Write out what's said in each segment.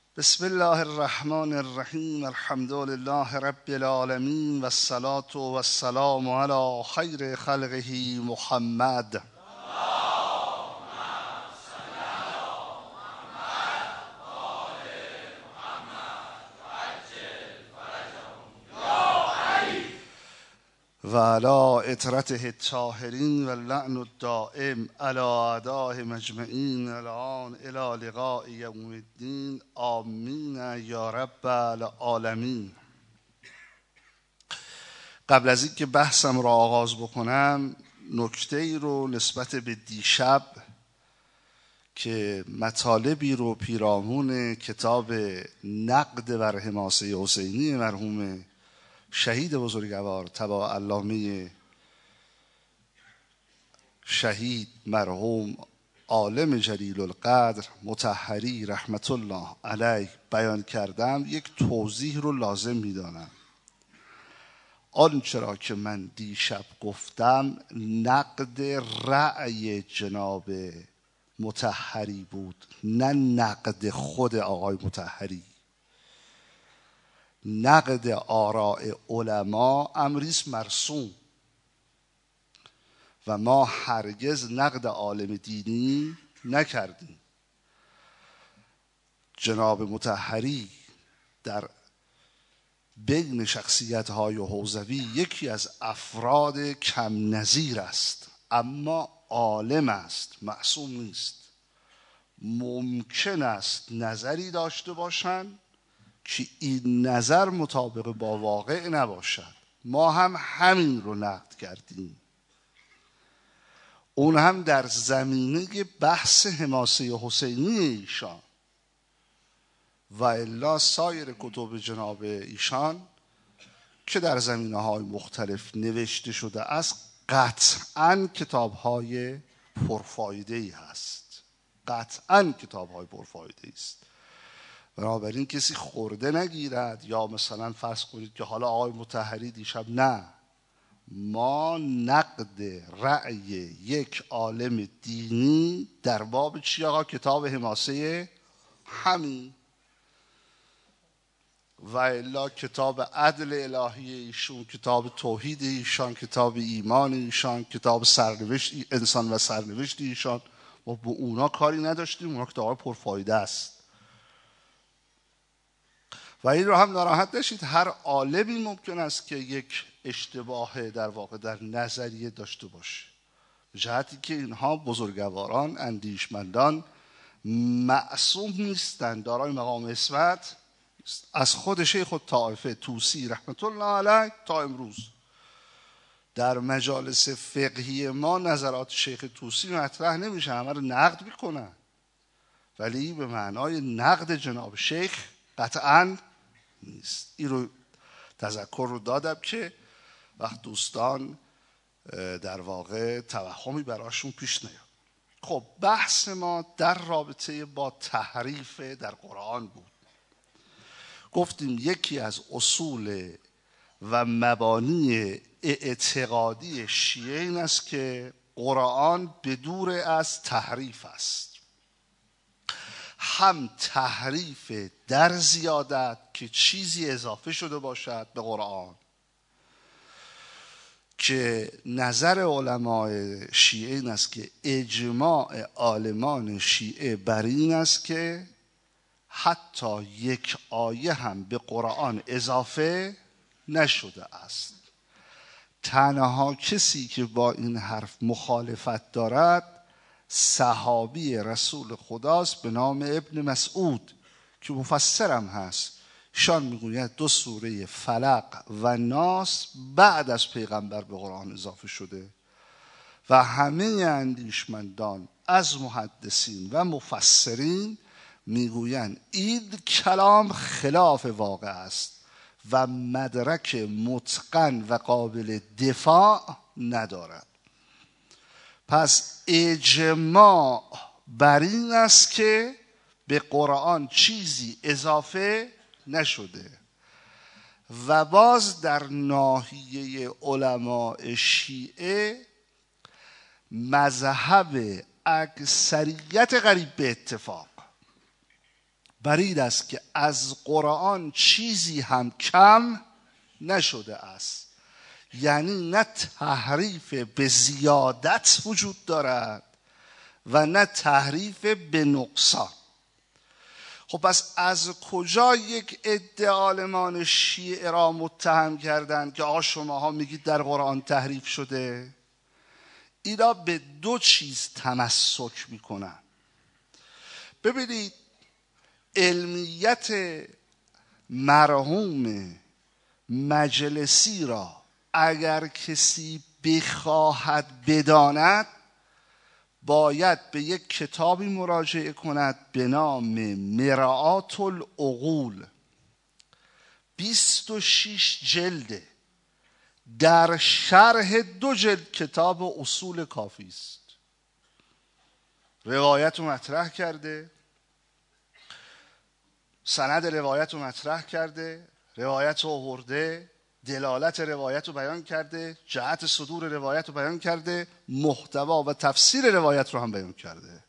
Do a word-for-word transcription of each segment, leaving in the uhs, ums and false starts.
بسم الله الرحمن الرحیم. الحمد لله رب العالمین و الصلاة و السلام علی خیر خلقه محمد. و علی اطرته الطاهرین و اللعن الدائم علی اعدائه مجمعین الان الی لقاء یوم الدین. آمین یا رب العالمین. قبل از اینکه بحثم را آغاز بکنم نکته ای رو نسبت به دیشب که مطالبی رو پیرامون کتاب نقد بر حماسه حسینی مرحوم شهید بزرگوار تبا علامه شهید مرحوم عالم جلیل القدر مطهری رحمت الله علیه بیان کردم، یک توضیح رو لازم میدانم. آنچه را که من دیشب گفتم نقد رأی جناب مطهری بود، نه نقد خود آقای مطهری. نقد آراء علما امریست مرسوم و ما هرگز نقد عالم دینی نکردیم. جناب مطهری در بین شخصیت‌های حوزوی یکی از افراد کم نظیر است، اما عالم است، معصوم نیست. ممکن است نظری داشته باشند که این نظر مطابق با واقع نباشد. ما هم همین رو نقد کردیم، اون هم در زمینه بحث حماسه حسینی ایشان، و الا سایر کتب جناب ایشان که در زمینه های مختلف نوشته شده است قطعاً کتاب های پرفایده ای هست، قطعاً کتاب های پرفایده است. بنابراین کسی خورده نگیرد یا مثلا فرض کنید که حالا آقای مطهری دیشب، نه، ما نقد رأی یک عالم دینی در باب چی آقا؟ کتاب حماسه همین، و الا کتاب عدل الهی ایشون، کتاب توحید ایشان، کتاب ایمان ایشان، کتاب سرنوشت انسان و سرنوشت ایشان، ما با اونا کاری نداشتیم. اونا کتاب پرفایده است و این رو هم ناراحت نشید. هر عالمی ممکن است که یک اشتباه در واقع در نظریه داشته باشه، به جهتی که اینها بزرگواران اندیشمندان معصوم نیستند، دارای مقام عصمت. از خود شیخ الطائفه طوسی رحمت الله علیه تا امروز در مجالس فقهی ما نظرات شیخ طوسی مطرح نمیشه، همه رو نقد میکنن، ولی به معنای نقد جناب شیخ قطعاً نیست. این رو تذکر رو دادم که وقت دوستان در واقع توهمی براشون پیش نیاد. خب بحث ما در رابطه با تحریف در قرآن بود. گفتیم یکی از اصول و مبانی اعتقادی شیعه این است که قرآن بدور از تحریف است، هم تحریف در زیادت که چیزی اضافه شده باشد به قرآن، که نظر علمای شیعه این است که اجماع عالمان شیعه بر این است که حتی یک آیه هم به قرآن اضافه نشده است. تنها کسی که با این حرف مخالفت دارد صحابی رسول خداست به نام ابن مسعود که مفسرم هست. شان میگوید دو سوره فلق و ناس بعد از پیغمبر به قرآن اضافه شده و همه اندیشمندان از محدثین و مفسرین میگویند این کلام خلاف واقع است و مدرک متقن و قابل دفاع ندارد. پس اجماع بر این است که به قرآن چیزی اضافه نشده. و باز در ناحیه علماء شیعه مذهب اکثریت قریب به اتفاق بر این است که از قرآن چیزی هم کم نشده است. یعنی نه تحریف به زیادت وجود دارد و نه تحریف به نقصان. خب پس از کجا یک عده عالمان شیعه را متهم کردند که آ شماها میگید در قرآن تحریف شده؟ اینا به دو چیز تمسک میکنن. ببینید علمیت مرحوم مجلسی را اگر کسی بخواهد بداند باید به یک کتابی مراجعه کند به نام مرآت العقول، بیست و شش جلده، در شرح دو جلد کتاب اصول کافی است. روایت رو مطرح کرده، سند روایت رو مطرح کرده، روایت رو آورده، دلالت روایت رو بیان کرده، جهت صدور روایت رو بیان کرده، محتوا و تفسیر روایت رو هم بیان کرده.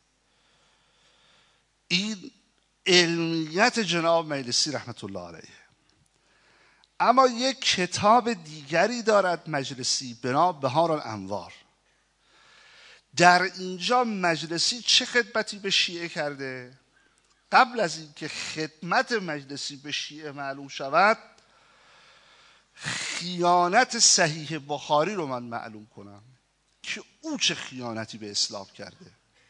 این علمیت جناب مجلسی رحمت الله علیه. اما یک کتاب دیگری دارد مجلسی به نام بهار الانوار. در اینجا مجلسی چه خدمتی به شیعه کرده؟ قبل از اینکه خدمت مجلسی به شیعه معلوم شود خیانت صحیح بخاری رو من معلوم کنم که او چه خیانتی به اسلام کرده.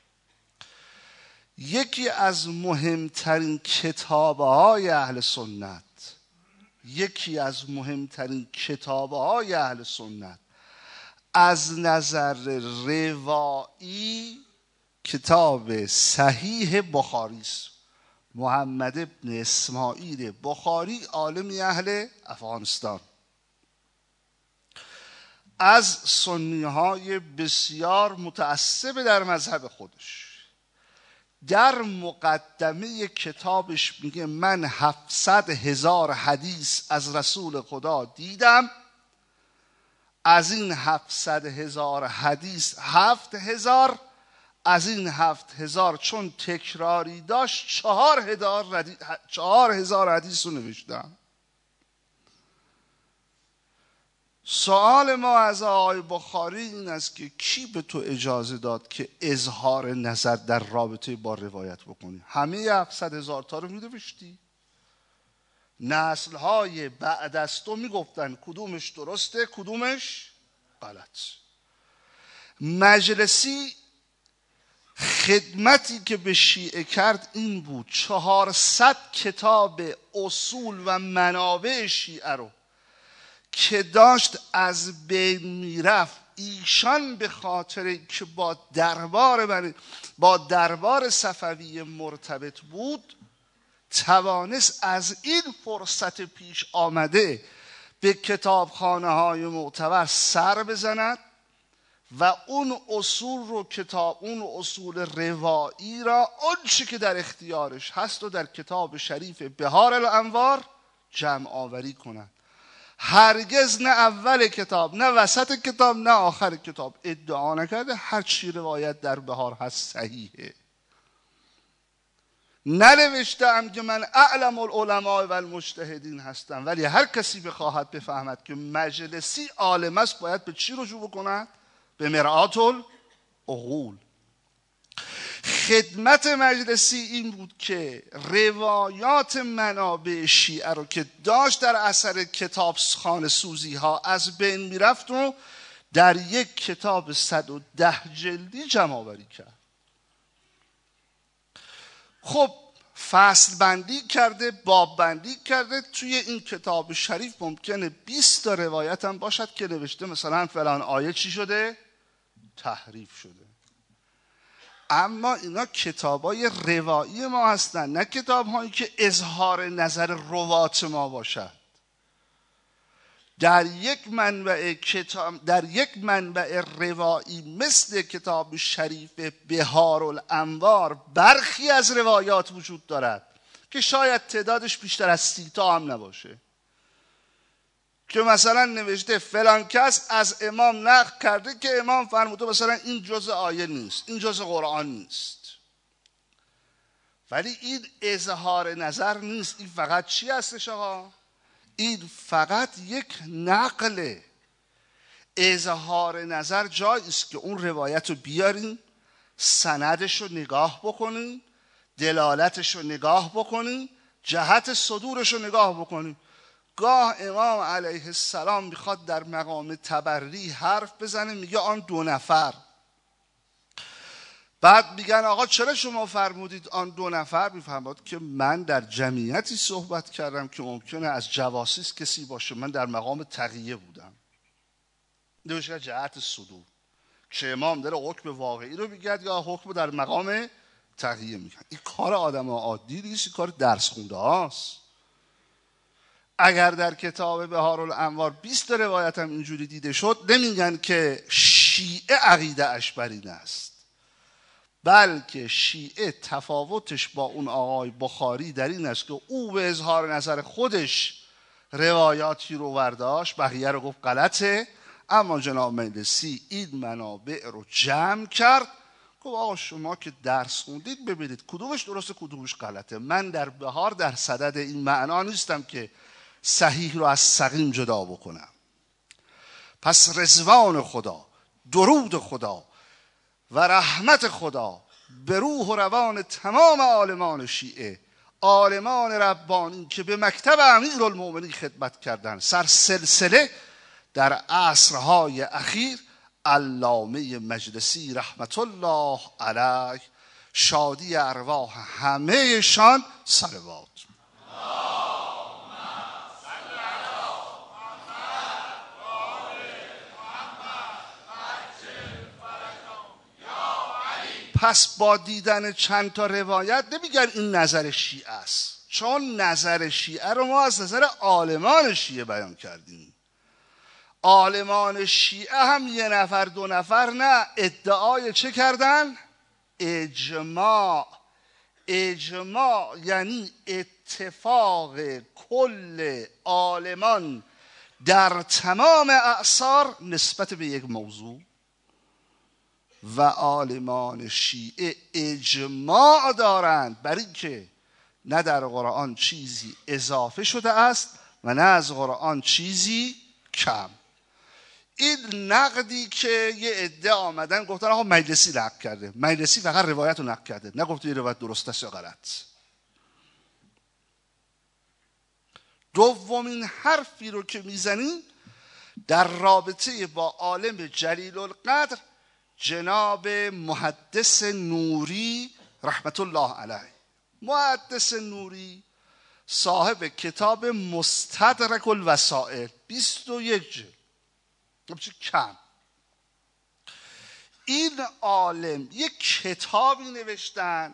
یکی از مهمترین کتاب‌های اهل سنت یکی از مهمترین کتاب‌های اهل سنت از نظر روایی کتاب صحیح بخاری است. محمد ابن اسماعیل بخاری عالمی اهل افغانستان از سنی‌های بسیار متعصب در مذهب خودش در مقدمه کتابش میگه من هفتصد هزار حدیث از رسول خدا دیدم، از این هفتصد هزار حدیث هفت هزار از این هفت هزار چون تکراری داشت چهار هزار چهار هزار حدیث رو نوشتم. سوال ما از آقای بخاری این است که کی به تو اجازه داد که اظهار نظر در رابطه با روایت بکنی؟ همه هفتصد هزار تا رو می‌نوشتی؟ نسل‌های بعد از تو میگفتن کدومش درسته کدومش غلط. مجلسی خدمتی که به شیعه کرد این بود چهارصد کتاب اصول و منابع شیعه رو که داشت از بین میرفت، ایشان به خاطر که با دربار با دربار صفوی مرتبط بود توانست از این فرصت پیش آمده به کتابخانه های معتبر سر بزند و اون اصول رو کتاب اون اصول روایی را آنچه که در اختیارش هست و در کتاب شریف بهار الانوار جمع آوری کند. هرگز نه اول کتاب نه وسط کتاب نه آخر کتاب ادعا نکرده هر چی روایت در بهار هست صحیحه. ننوشتم که من اعلم العلماء و المجتهدین هستم، ولی هر کسی بخواهد بفهمد که مجلسی عالم است باید به چی رجوع بکند؟ به مرآت العقول. خدمت مجلسی این بود که روایات منابع شیعه رو که داشت در اثر کتاب خانه سوزی ها از بین میرفت رو در یک کتاب صد و ده جلدی جمع آوری کرد. خب فصل بندی کرده، باب بندی کرده. توی این کتاب شریف ممکنه بیست تا روایت هم باشد که نوشته مثلا فلان آیه چی شده؟ تحریف شده. اما اینا کتابای روایی ما هستن، نه کتاب‌هایی که اظهار نظر روات ما باشد. در یک منبع کتاب در یک منبع روایی مثل کتاب شریف بهار الانوار برخی از روایات وجود دارد که شاید تعدادش بیشتر از سی تا هم نباشه، که مثلا نوشته فلان کس از امام نقل کرده که امام فرموده مثلا این جزء آیه نیست، این جزء قرآن نیست. ولی این اظهار نظر نیست. این فقط چی هستش آقا؟ این فقط یک نقله. اظهار نظر جایی است که اون روایت رو بیاریم، سندش رو نگاه بکنیم، دلالتش رو نگاه بکنیم، جهت صدورش رو نگاه بکنیم. گاه امام علیه السلام میخواد در مقام تبری حرف بزنه، میگه آن دو نفر. بعد میگن آقا چرا شما فرمودید آن دو نفر؟ میفهمد که من در جمعیتی صحبت کردم که ممکنه از جواسیس کسی باشه، من در مقام تقیه بودم. دوشگاه جهت صدور که امام داره حکم واقعی رو میگه یا حکم در مقام تقیه میگه. این کار آدم عادی نیست، این کار درس خونده هاست. اگر در کتاب بهارالانوار بیست روایت هم اینجوری دیده شد، نمیگن که شیعه عقیده اش بر این است، بلکه شیعه تفاوتش با اون آقای بخاری در این است که او به اظهار نظر خودش روایاتی رو برداشت، بقیه رو گفت غلطه، اما جناب مجلسی این منابع رو جمع کرد، گفت آقا شما که درس خوندید ببینید کدومش درسته کدومش غلطه. من در بهار در صدد این معنا نیستم که صحیح رو از سقیم جدا بکنم. پس رضوان خدا، درود خدا و رحمت خدا به روح و روان تمام عالمان شیعه، عالمان ربانی که به مکتب امیرالمومنین خدمت کردن، سر سلسله در عصرهای اخیر علامه مجلسی رحمت الله علیه، شادی ارواح همه شان صلوات. پس با دیدن چند تا روایت نمیگن این نظر شیعه است، چون نظر شیعه رو ما از نظر عالمان شیعه بیان کردیم. عالمان شیعه هم یه نفر دو نفر نه، ادعای چه کردن؟ اجماع. اجماع یعنی اتفاق کل عالمان در تمام اعصار نسبت به یک موضوع. و عالمان شیعه اجماع دارند بر این که نه در قرآن چیزی اضافه شده است و نه از قرآن چیزی کم. این نقدی که یه عده آمدن گفتن آقا مجلسی نقد کرده، مجلسی فقط روایت رو نقد کرده، نگفته این روایت درست است یا غلط. دومین حرفی رو که میزنیم در رابطه با عالم جلیل القدر جناب محدث نوری رحمت الله علیه. محدث نوری صاحب کتاب مستدرک الوسائل، بیست و یک جلد، کم. این عالم یک کتابی نوشتن،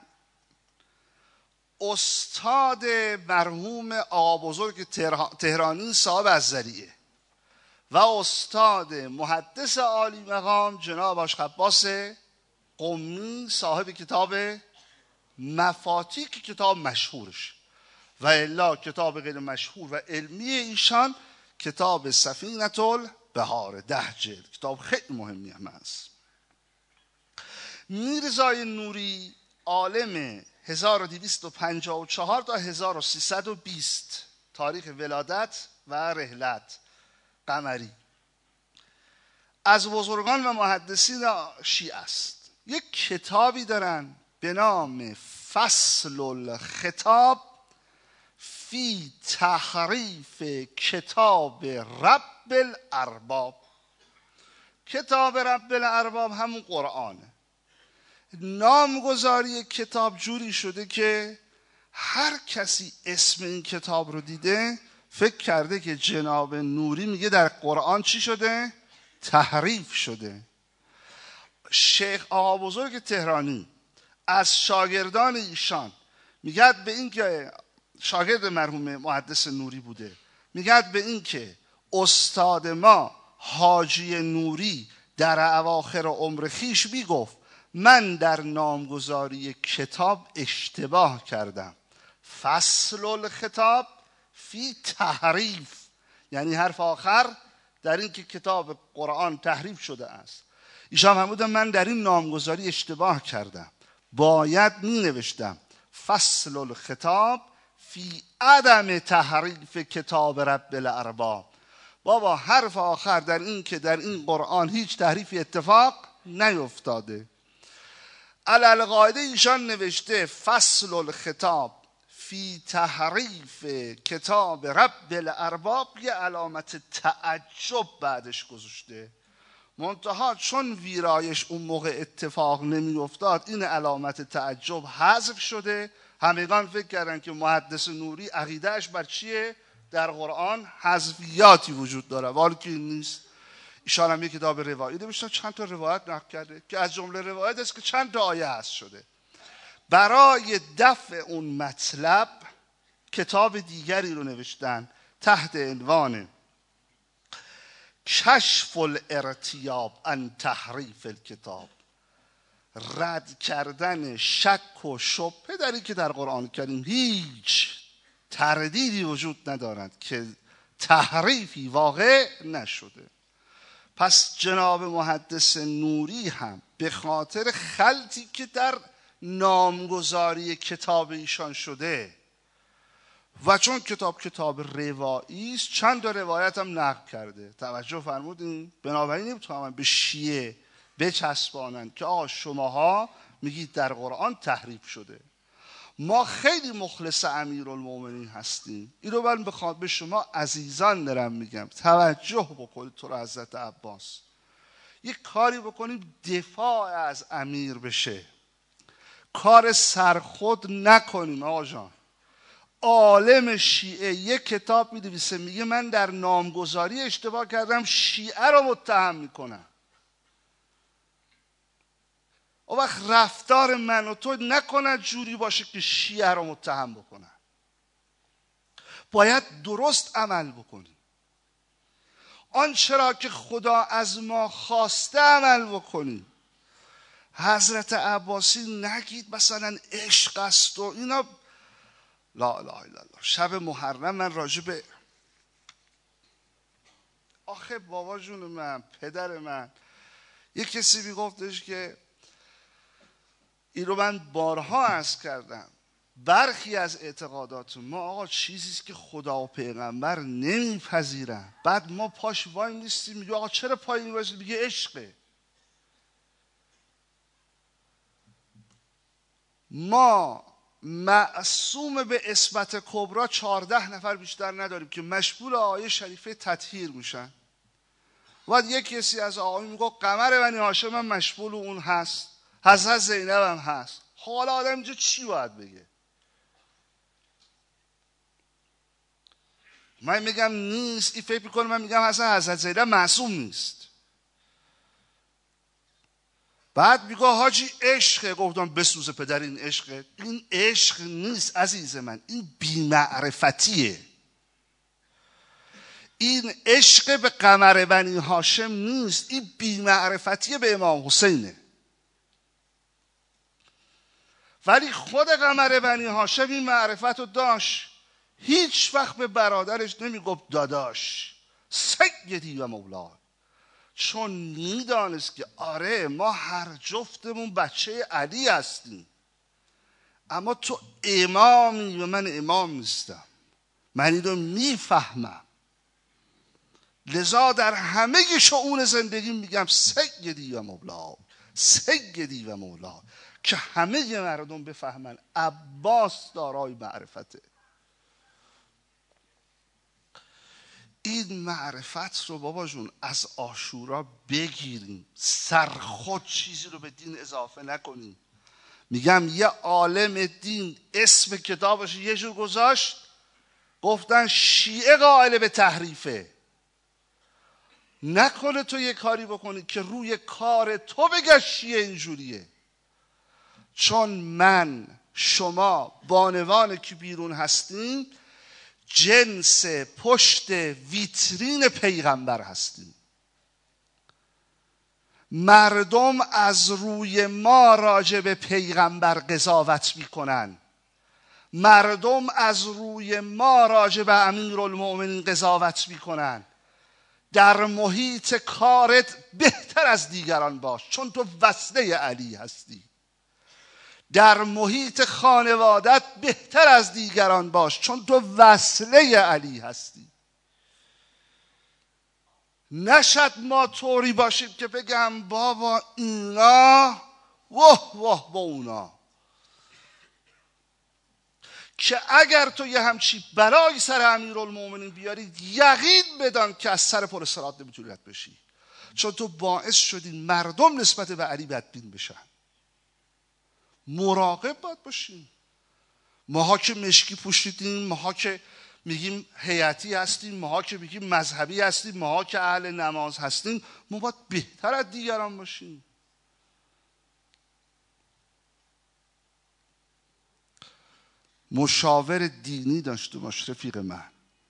استاد مرحوم آقا بزرگ تهرانی صاحب الذریعه و استاد محدث عالی مقام جناب آش عباس قمی صاحب کتاب مفاتیح، کتاب مشهورش، و الا کتاب غیر مشهور و علمی ایشان کتاب سفینة البحار، ده جلد، کتاب خیلی مهمی هم هست. میرزای نوری عالم هزار و دویست و پنجاه و چهار تا هزار و سیصد و بیست تاریخ ولادت و رحلت قمری، از بزرگان و محدثین شیعه است. یک کتابی دارن به نام فصل الخطاب فی تحریف کتاب رب الارباب. کتاب رب الارباب همون قرآنه. نامگذاری کتاب جوری شده که هر کسی اسم این کتاب رو دیده فکر کرده که جناب نوری میگه در قرآن چی شده؟ تحریف شده. شیخ آقا بزرگ تهرانی از شاگردان ایشان میگه به این که شاگرد مرحوم محدث نوری بوده، میگه به این که استاد ما حاجی نوری در اواخر عمر خیش میگفت من در نامگذاری کتاب اشتباه کردم، فصل الخطاب فی تحریف، یعنی حرف آخر در این که کتاب قرآن تحریف شده است. ایشان فرمودن من در این نامگذاری اشتباه کردم، باید می نوشتم فصل الخطاب فی عدم تحریف کتاب رب الارباب. بابا حرف آخر در این که در این قرآن هیچ تحریفی اتفاق نیفتاده. علالقاعده ایشان نوشته فصل الخطاب فی تحریف کتاب رب الارباب، یه علامت تعجب بعدش گذاشته. منتها چون ویرایش اون موقع اتفاق نمی افتاد، این علامت تعجب حذف شده. همگان فکر کردن که محدث نوری عقیدهش بر چیه؟ در قرآن حذفیاتی وجود داره، ولی که نیست. ایشان هم یک کتاب روایی نوشتن، چند تا روایت نقل کرده که از جمله روایت است که چند تا آیه حذف شده. برای دفع اون مطلب کتاب دیگری رو نوشتن تحت عنوان کشف الارتیاب عن تحریف الکتاب، رد کردن شک و شبهه در این که در قرآن کریم هیچ تردیدی وجود ندارد که تحریفی واقع نشده. پس جناب محدث نوری هم به خاطر خلطی که در نامگذاری کتاب ایشان شده و چون کتاب کتاب روایی است، چند تا روایت هم نقل کرده. توجه فرمودین؟ بنابراین نمیتونن به شیعه بچسبانن که آقا شماها میگید در قرآن تحریف شده. ما خیلی مخلص امیرالمومنین هستیم. این رو من بخواد به شما عزیزان دارم میگم، توجه بکنید. تو رو حضرت عباس یک کاری بکنید دفاع از امیر بشه، کار سرخود نکنیم. آقا جان، عالم شیعه یک کتاب می‌نویسه میگه من در نامگذاری اشتباه کردم، شیعه رو متهم میکنم. اون وقت رفتار من و تو نکند جوری باشه که شیعه رو متهم بکنن. باید درست عمل بکنیم. آنچه را که خدا از ما خواسته عمل بکنیم. حضرت عباسی نگید مثلا عشق است و اینا. لا اله الا الله. شب محرم من راجب آخه بابا جون من، پدر من، یک کسی میگفتش که این رو من بارها عرض کردم، برخی از اعتقادات ما آقا چیزیست که خدا و پیغمبر نمیپذیرن، بعد ما پاش وای نیستیم میگه آقا چرا پای میباشید؟ میگه عشقه. ما معصوم به عصمت کبرا چهارده نفر بیشتر نداریم که مشمول آیه شریفه تطهیر میشن. بعد یک کسی از آقایون میگه قمر بنی هاشم هم مشمول اون هست، حضرت زینب هم هست. حالا آدم اینجا چی باید بگه؟ من میگم نیست، این فکر میکنه من میگم حسن حضرت زینب معصوم نیست. بعد میگه حاجی عشقه. گفتم بسوزه پدر این عشقه. این عشق نیست عزیز من، این بی‌معرفتیه. این عشق به قمر بنی هاشم نیست، این بی‌معرفتیه به امام حسینه. ولی خود قمر بنی هاشم این معرفت رو داشت، هیچ وقت به برادرش نمیگفت داداش سیدی و مولا، چون میدانست که آره ما هر جفتمون بچه علی هستیم، اما تو امامی و من امام نیستم، من این رو میفهمم. لذا در همه شؤون زندگی میگم سیدی و مولا، سیدی و مولا، که همه مردم بفهمن عباس دارای معرفته. این معرفت رو بابا جون از عاشورا بگیریم، سرخود چیزی رو به دین اضافه نکنیم. میگم یه عالم دین اسم کتابش یه جور گذاشت، گفتن شیعه قائل به تحریفه. نکنه تو یه کاری بکنی که روی کار تو بگه شیعه اینجوریه. چون من شما بانوان که بیرون هستیم جنس پشت ویترین پیغمبر هستیم. مردم از روی ما راجع به پیغمبر قضاوت میکنن، مردم از روی ما راجع به امیرالمومنین قضاوت میکنن. در محیط کارت بهتر از دیگران باش، چون تو وصله علی هستی. در محیط خانوادت بهتر از دیگران باش، چون تو وصله علی هستی. نشد ما طوری باشیم که بگم بابا اینا واه واه با اونا، که اگر تو یه همچی بلایی سر امیرالمومنین بیاری یقین بدان که از سر پل صراط نمیتونی رد بشی، چون تو باعث شدی مردم نسبت به علی بدبین بشن. مراقب باید باشیم. ماها که مشکی پوشیدیم، ماها که میگیم هیئتی هستیم، ماها که میگیم مذهبی هستیم، ماها که اهل نماز هستیم، ما باید بهتر از دیگران باشیم. مشاور دینی داشته باش رفیق من.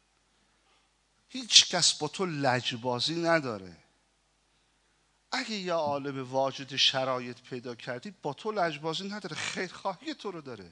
هیچ کس با تو لجبازی نداره. اگه یه عالم واجد شرایط پیدا کردی با تو لجبازی نداره، خیرخواهی تو رو داره.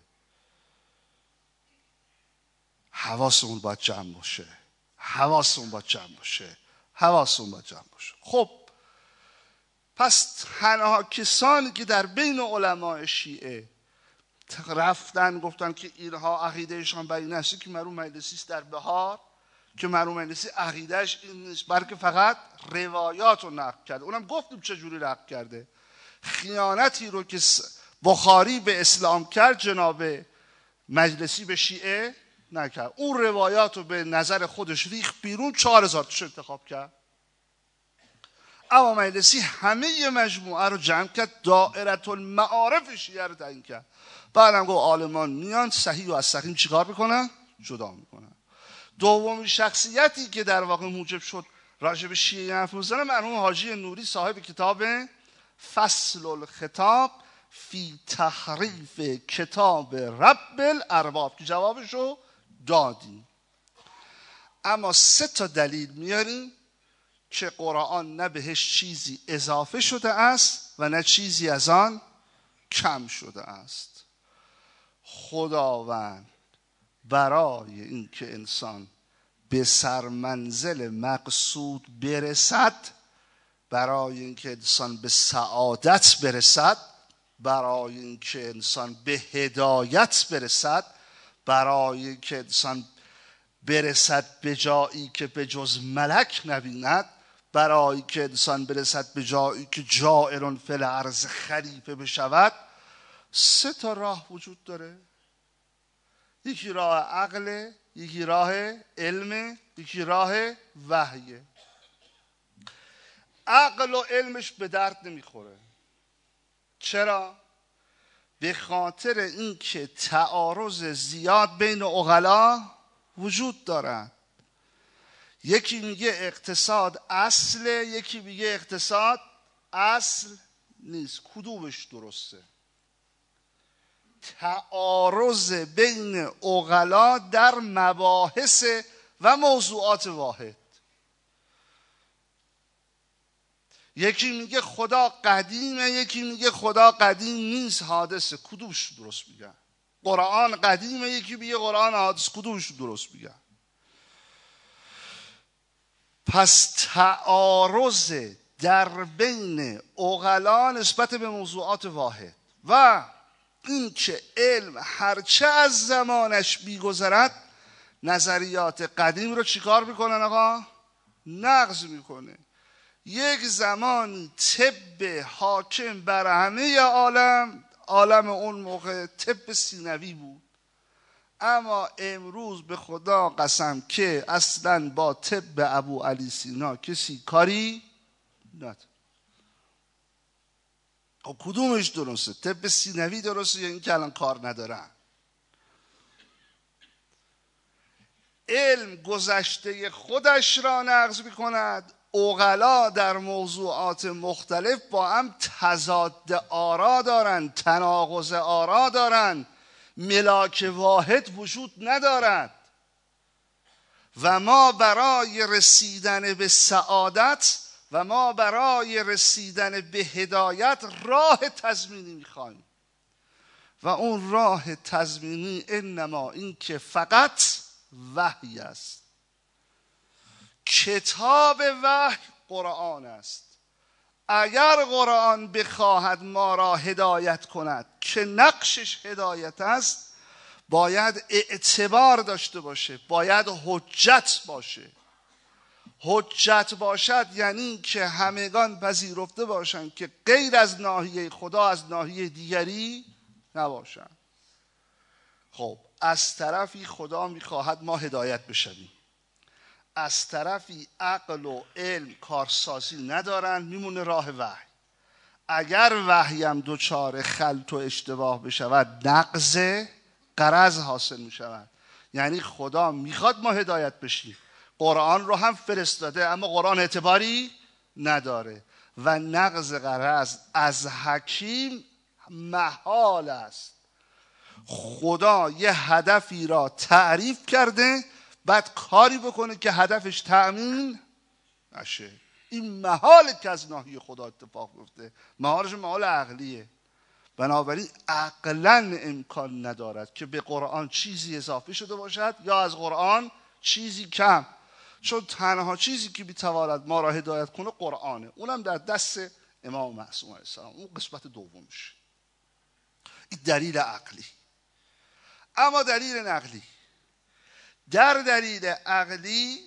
حواسمون باید جمع باشه، حواسمون باید جمع باشه، حواسمون باید جمع باشه. خب پس تنها کسانی که در بین علماء شیعه رفتن گفتن که اینها عقیدهشان بر این است که مرحوم مجلسی است در بهار، که مرحوم مجلسی عقیدهش این نیست بلکه فقط روایات رو نقل کرده. اونم گفتیم چجوری نقل کرده. خیانتی رو که بخاری به اسلام کرد جناب مجلسی به شیعه نکرد. اون روایات رو به نظر خودش ریخت بیرون، چهار هزار تاش انتخاب کرد. اما مجلسی همه مجموعه رو جمع کرد، دائره المعارف شیعه رو تعیین کرد. بعدم گفت عالمان میان صحیح و از سقیم چیکار میکنن؟ جدا میکنن. دومین شخصیتی که در واقع موجب شد راجع به شیعه حرف بزنه مرحوم حاجی نوری صاحب کتاب فصل الخطاب فی تحریف کتاب رب الارباب، که جوابشو دادیم. اما سه تا دلیل میاریم که قرآن نه بهش چیزی اضافه شده است و نه چیزی از آن کم شده است. خداوند برای اینکه انسان به سرمنزل مقصود برسد، برای اینکه انسان به سعادت برسد، برای اینکه انسان به هدایت برسد، برای اینکه انسان برسد به جایی که به جز ملک نبیند، برای که انسان برسد به جایی که جائر فی الارض خلیفه بشود، سه تا راه وجود داره. یکی راه عقل، یکی راه علم، یکی راه وحیه. عقل و علمش به درد نمیخوره. چرا؟ به خاطر اینکه تعارض زیاد بین عقلا وجود دارد. یکی میگه اقتصاد اصله، یکی میگه اقتصاد اصل نیست. کدومش درسته؟ تعارض بین عقلا در مباحث و موضوعات واحد. یکی میگه خدا قدیمه، یکی میگه خدا قدیم نیست، حادثه. کدومش درست میگن؟ قرآن قدیمه، یکی میگه قرآن حادثه. کدومش درست میگن؟ پس تعارض در بین عقلا نسبت به موضوعات واحد و این که علم هرچه از زمانش بیگذرد نظریات قدیم رو چیکار میکنن آقا؟ نقض میکنه. یک زمانی طب حاکم بر همه عالم، عالم اون موقع طب سینوی بود، اما امروز به خدا قسم که اصلا با طب ابو علی سینا کسی کاری نداره. خب کدومش درسته؟ طب سینوی درسته یا این که الان کار ندارن؟ علم گذشته خودش را نقض میکند، عقلا در موضوعات مختلف با هم تضاد آرا دارن، تناقض آرا دارن، ملاک واحد وجود ندارد. و ما برای رسیدن به سعادت و ما برای رسیدن به هدایت راه تضمینی میخوایم و اون راه تضمینی انما این که فقط وحی است. کتاب وحی قرآن است. اگر قرآن بخواهد ما را هدایت کند، که نقشش هدایت است باید اعتبار داشته باشه، باید حجت باشه. حجت باشد یعنی که همگان پذیرفته باشند که غیر از ناحیه خدا از ناحیه دیگری نباشند. خب از طرفی خدا میخواهد ما هدایت بشویم، از طرفی عقل و علم کارسازی ندارن، میمونه راه وحی. اگر وحی هم دوچار خلط و اشتباه بشود نقض غرض حاصل میشود. یعنی خدا میخواد ما هدایت بشیم، قرآن رو هم فرستاده، اما قرآن اعتباری نداره و نقض غرض از حکیم محال است. خدا یه هدفی را تعریف کرده بعد کاری بکنه که هدفش تأمین نشه. این محال که از ناحیه خدا اتفاق بیفته، محالش محال عقلیه. بنابراین عقلاً امکان ندارد که به قرآن چیزی اضافه شده باشد یا از قرآن چیزی کم، چون تنها چیزی که میتواند ما را هدایت کنه قرآنه، اونم در دست امام معصوم علیه السلام، اون قسمت دومش. این دلیل عقلی. اما دلیل نقلی، در دلیل عقلی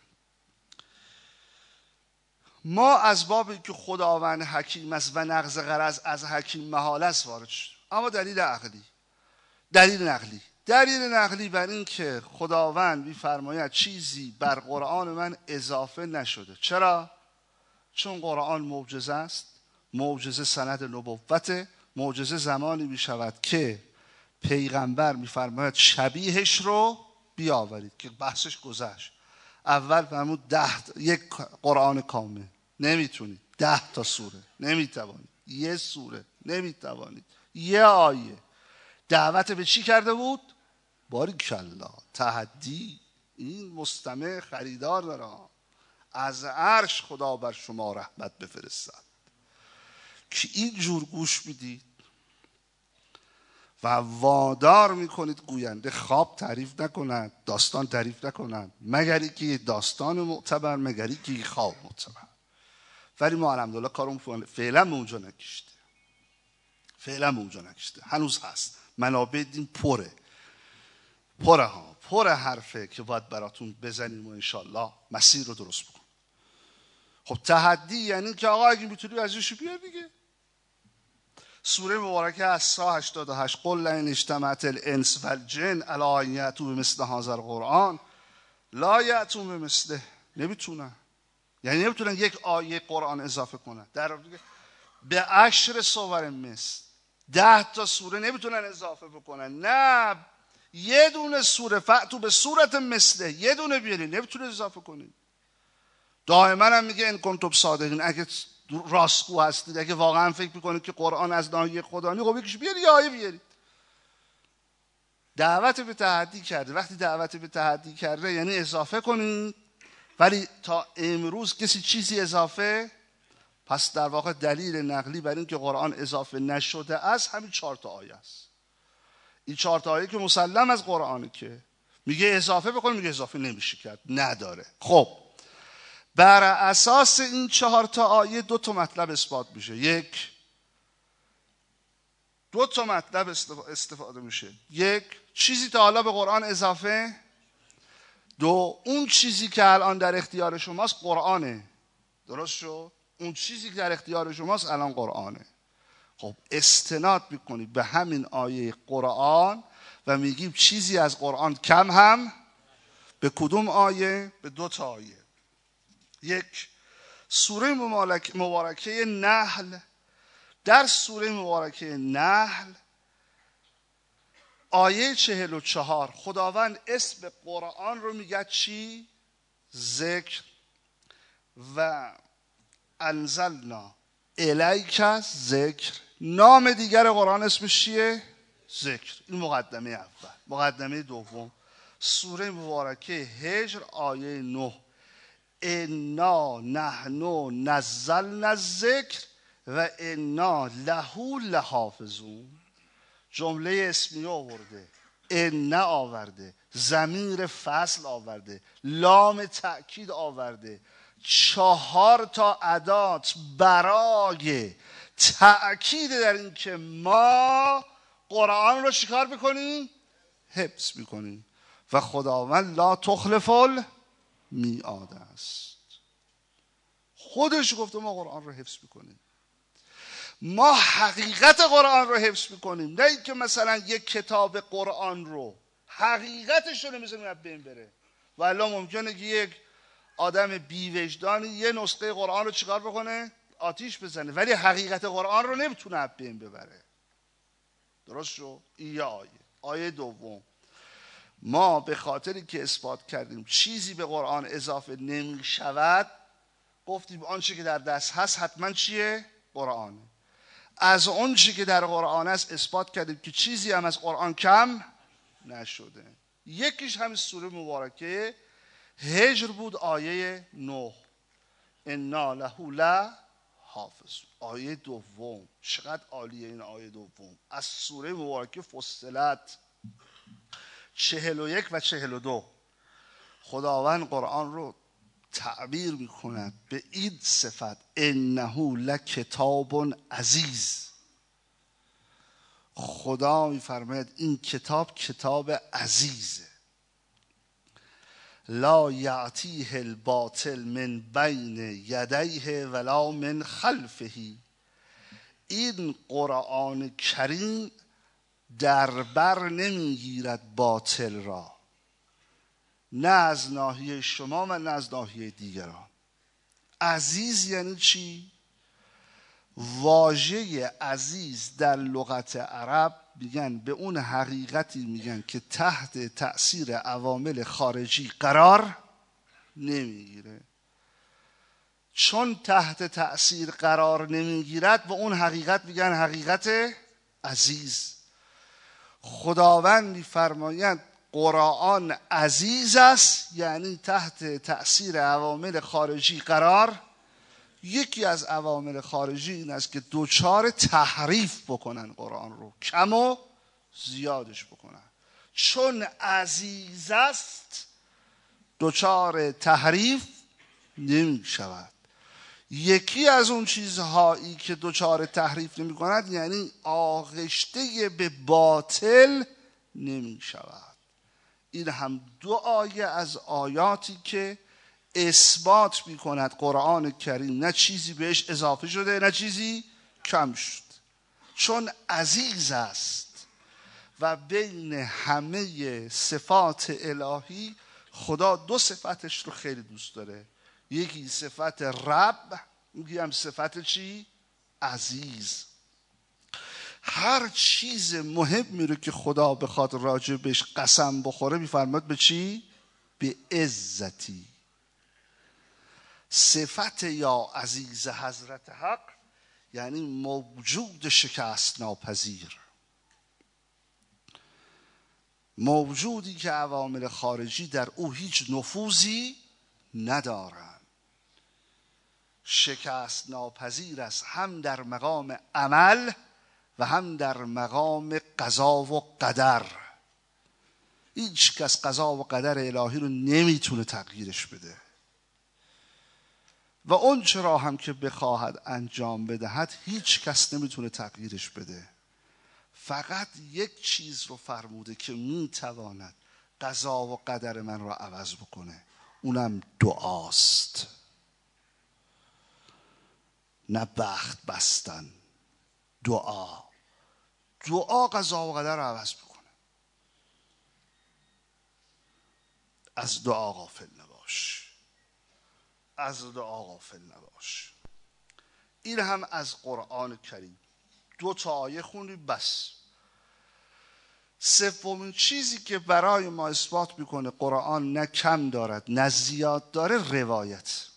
ما از بابی که خداوند حکیم است و نقض غرض از حکیم محال است وارد شد. اما دلیل عقلی، دلیل نقلی دلیل نقلی بر این که خداوند می‌فرماید چیزی بر قرآن من اضافه نشده. چرا؟ چون قرآن معجزه است، معجزه سند نبوته، معجزه زمانی می‌شود که پیغمبر می‌فرماید شبیهش رو بیاورید که بحثش گذشت. اول فرمود ده یک قرآن کامل نمیتونید، ده تا سوره نمیتوانید، یه سوره نمیتوانید، یه آیه. دعوت به چی کرده بود؟ باریکالله، تحدی. این مستمع خریدار داره، از عرش خدا بر شما رحمت بفرستد که این جور گوش میدید و وادار میکنید گوینده خواب تعریف نکند، داستان تعریف نکند، مگر اینکه داستان معتبر، مگر اینکه خواب معتبر. ولی ما الحمدلله کارمون فعلا به اونجا نکشته، فعلا به اونجا نکشته، هنوز هست. منابع دین پره پره ها پره حرفه که باید براتون بزنیم و انشالله مسیر رو درست بکن. خب تحدی یعنی که آقا اگه میتونی ازش بیار دیگه. سوره مبارکه از هشتاد و هشت قل لئن اجتمعت الانس والجن علی ان یأتوا بمثل هذا القرآن لا یأتون بمثله. نمیتونن، یعنی نمیتونن یک آیه قرآن اضافه کنن. در به عشر صور مثل، ده تا سوره نمیتونن اضافه بکنن. نه، یه دونه سوره فأتوا به صورت مثله، یه دونه بیارین، نمیتونه اضافه کنین. دائما هم میگه ان کنتم صادقین، اگه راستگو هستید، اگه واقعا فکر میکنید که قرآن از ناحیه خدا نیست، خب یکیش بیاری، آیه بیارید. دعوت به تحدی کرده. وقتی دعوت به تحدی کرده یعنی اضافه کنید، ولی تا امروز کسی چیزی اضافه، پس در واقع دلیل نقلی بر این که قرآن اضافه نشده است همین چهار تا آیه است. این چهار تا آیه که مسلم از قرآنه که میگه اضافه بکن، میگه اضافه نمیشه کرد، نداره. خب بر اساس این چهار تا آیه دو تا مطلب اثبات میشه. یک، دو تا مطلب استفاده میشه. یک، چیزی تا حالا به قرآن اضافه. دو، اون چیزی که الان در اختیار شماست قرآنه. درست شد؟ اون چیزی که در اختیار شماست الان قرآنه. خب استناد میکنید به همین آیه قرآن و میگیم چیزی از قرآن کم هم. به کدوم آیه؟ به دو تا آیه. یک، سوره مبارکه نحل. در سوره مبارکه نحل آیه چهل و چهار خداوند اسم قرآن رو میگه چی؟ ذکر. و انزلنا الیک ذکر. نام دیگر قرآن اسمش چیه؟ ذکر. این مقدمه اول. مقدمه دوم، سوره مبارکه هجر آیه نه انا نحن نزلنا الذکر و انا له لحافظون. جمله اسمی آورده، ان آورده، ضمیر فصل آورده، لام تأکید آورده، چهار تا ادات برای تأکید در این که ما قرآن رو چیکار میکنیم؟ حفظ میکنیم. و خداوند لا تخلف المیعاد است. خودش گفته ما قرآن رو حفظ میکنیم. ما حقیقت قرآن رو حفظ میکنیم، نه اینکه مثلا یک کتاب قرآن رو حقیقتش رو نمیذاریم از بین بره. و الا ممکنه که یک آدم بی‌وجدانی یه نسخه قرآن رو چیکار بکنه؟ آتیش بزنه، ولی حقیقت قرآن رو نمیتونه از بین ببره. درست شو؟ این یه آیه. آیه دوم، ما به خاطری که اثبات کردیم چیزی به قرآن اضافه نمی شود، گفتیم آنچه که در دست هست حتما چیه؟ قرآنه. از آنچه که در قرآن است اثبات کردیم که چیزی هم از قرآن کم نشده. یکیش همین سوره مبارکه هجر بود، آیه نه، انا له لحافظ. آیه دوم، چقدر عالیه این آیه دوم از سوره مبارکه فصلت چهل و یک و چهل و دو. خداوند قرآن رو تعبیر میکند به این صفت، انه لکتاب عزیز. خدا میفرماید این کتاب کتاب عزیزه. لا یعتیه الباطل من بین یدیه ولا من خلفه. این قرآن کریم در بر نمیگیرد باطل را، نه از ناحیه شما و نه از ناحیه دیگران. عزیز یعنی چی؟ واژه عزیز در لغت عرب میگن به اون حقیقتی میگن که تحت تأثیر عوامل خارجی قرار نمیگیره. چون تحت تأثیر قرار نمیگیرد و اون حقیقت میگن حقیقت عزیز. خداوند میفرمایند قرآن عزیز است، یعنی تحت تأثیر عوامل خارجی قرار. یکی از عوامل خارجی این است که دوچار تحریف بکنن قرآن رو، کم و زیادش بکنن. چون عزیز است دوچار تحریف نمی شود. یکی از اون چیزهایی که دوچار تحریف نمی کند یعنی آغشته به باطل نمی شود. این هم دو آیه از آیاتی که اثبات می کند قرآن کریم نه چیزی بهش اضافه شده نه چیزی کم شد. چون عزیز است و بین همه صفات الهی خدا دو صفتش رو خیلی دوست داره. یکی صفت رب، یکی هم صفت چی؟ عزیز. هر چیز مهمی رو که خدا بخواد راجع بهش قسم بخوره میفرماد به چی؟ به عزتی. صفت یا عزیز حضرت حق یعنی موجود شکست ناپذیر، موجودی که عوامل خارجی در او هیچ نفوذی ندارند. شکست ناپذیر است هم در مقام عمل و هم در مقام قضا و قدر. هیچ کس قضا و قدر الهی رو نمیتونه تغییرش بده و اون چرا هم که بخواهد انجام بدهد هیچ کس نمیتونه تغییرش بده. فقط یک چیز رو فرموده که میتواند قضا و قدر من رو عوض بکنه، اونم دعاست. نه بخت بستن، دعا. دعا قضا و قدر رو عوض میکنه. از دعا غافل نباش، از دعا غافل نباش. این هم از قرآن کریم. دو تا آیه خوندی بس. سومین چیزی که برای ما اثبات میکنه قرآن نه کم دارد نه زیاد داره روایت.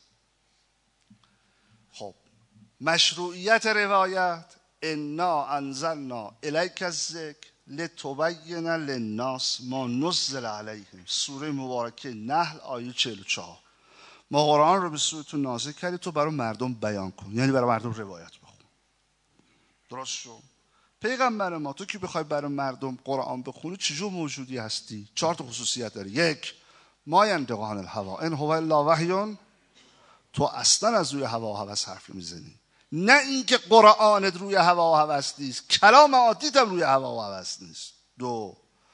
خب مشروعیت روایت، انا انزلنا الیک الذکر لتبین للناس ما نزل علیهم. سوره مبارکه نحل آیه چهل و چهار. ما قرآن رو به صورتون نازل کردی تو برای مردم بیان کن، یعنی برای مردم روایت بخون. درست شو؟ پیغمبر ما تو که بخوای برای مردم قرآن بخونی چجور موجودی هستی؟ چهار تا خصوصیت داری. یک، ما ینطق عن الهوی ان هو الا وحی. تو اصلا از روی هوا و هوس حرف میزنی. نه اینکه قرآنت روی هوا و هوس نیست، کلام عادیت هم روی هوا و هوس نیست. دو،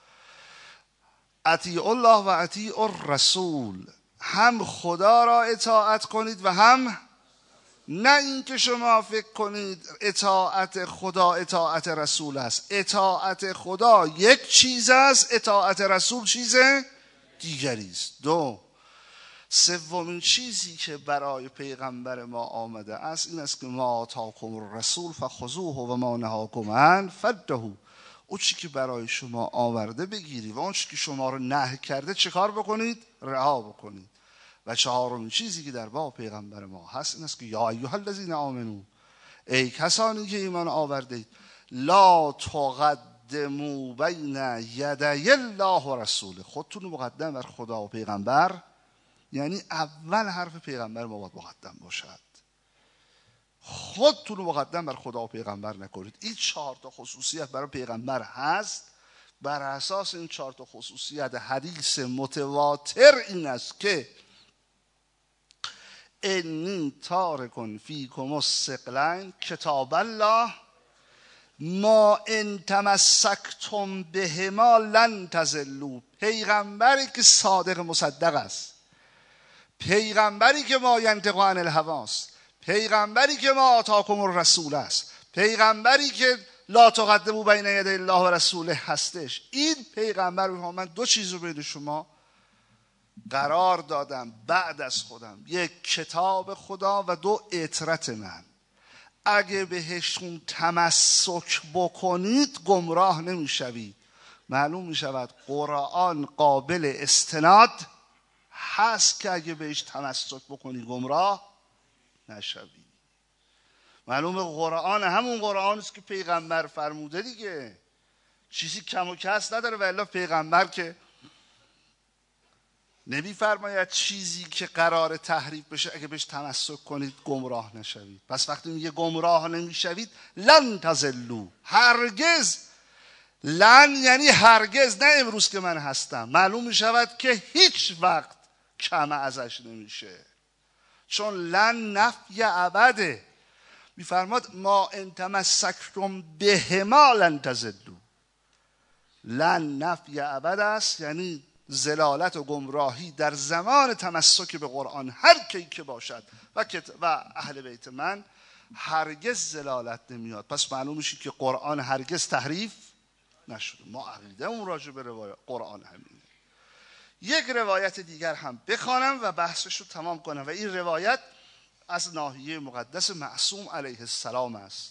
اطیع الله و اطیع الرسول، هم خدا را اطاعت کنید و هم، نه اینکه شما فکر کنید اطاعت خدا اطاعت رسول است. اطاعت خدا یک چیز است، اطاعت رسول چیز دیگری است. دو، سومین چیزی که برای پیغمبر ما آمده است این است که ما آتاکم الرسول فخذوه و ما نهاکم عنه فانتهوا. اون چی که برای شما آورده بگیری و اون چی که شما رو نهی کرده چه کار بکنید؟ رها بکنید. و چهارمین چیزی که در باب پیغمبر ما هست این است که یا ایها الذین آمنو، ای کسانی که ایمان آوردید، لا تقدموا بین یدی الله و رسوله، خودتون رو مقدم بر خدا و پیغمبر، یعنی اول حرف پیغمبر ما باید مقدم باشد. خودتون رو مقدم بر خدا و پیغمبر نکنید. این چهار تا خصوصیت برای پیغمبر هست. بر اساس این چهار تا خصوصیت حدیث متواتر این است که انی تارک فیکم الثقلین کتاب الله ما ان تمسکتم بهما لن تضلوا. پیغمبری که صادق مصدق است، پیغمبری که ما ینطق عن الهوی است، پیغمبری که ما آتاکم الرسول است، پیغمبری که لا تقدموا بین یدی الله و رسوله هستش. این پیغمبر رو من دو چیز رو بین شما قرار دادم بعد از خودم، یک کتاب خدا و دو اطرت من. اگه بهشون تمسک بکنید گمراه نمیشوید. معلوم میشود قرآن قابل استناد هست که اگه بهش تمسک بکنی گمراه نشوی. معلومه قرآن همون قرآن است که پیغمبر فرموده دیگه، چیزی کم و کس نداره. و الا پیغمبر که نمی فرماید چیزی که قرار تحریف بشه اگه بهش تمسک کنید گمراه نشوید. پس وقتی میگه گمراه نمیشوید، لن تضلوا، هرگز. لن یعنی هرگز، نه امروز که من هستم. معلوم میشود که هیچ وقت کم ازش نمیشه، چون لن نفی ابده. میفرماد ما ان تمسکتم بهما لن تضلوا. لن نفی ابد است، یعنی زلالت و گمراهی در زمان تمسک به قرآن هر کی که باشد و, و اهل بیت من هرگز زلالت نمیاد. پس معلوم میشه که قرآن هرگز تحریف نشده. ما عقیده اون راجع به روایت قرآن همینه. یک روایت دیگر هم بخوانم و بحثش رو تمام کنم و این روایت از ناحیه مقدس معصوم علیه السلام است.